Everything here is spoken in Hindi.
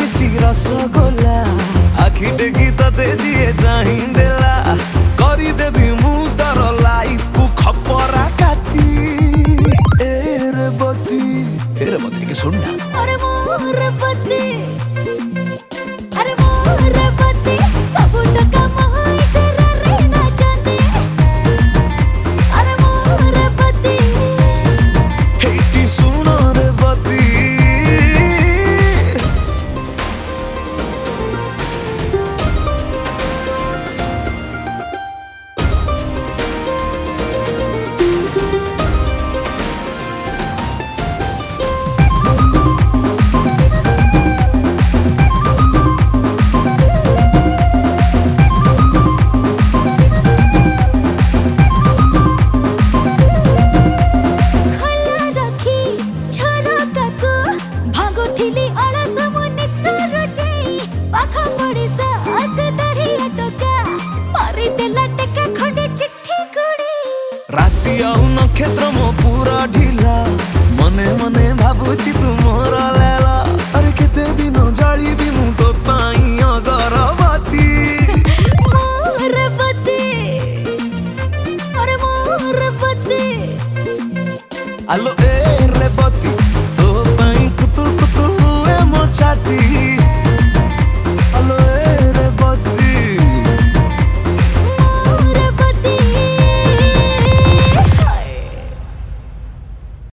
मिष्टी रसगोला आखि टेकी तते जिए चाहिदेला करी देवी मु तर लाइफ को खपरा काटी एरे बती के सुन ना अरे मोर पति सब टका महाई जरा रहना चाहते अरे मोर पति हेटी सुनो रे बती राशि आउ नक्षत्र मो पूरा ढिला मने मने भाबुची तू मोर लेला अरे केते दिन जाली भी मु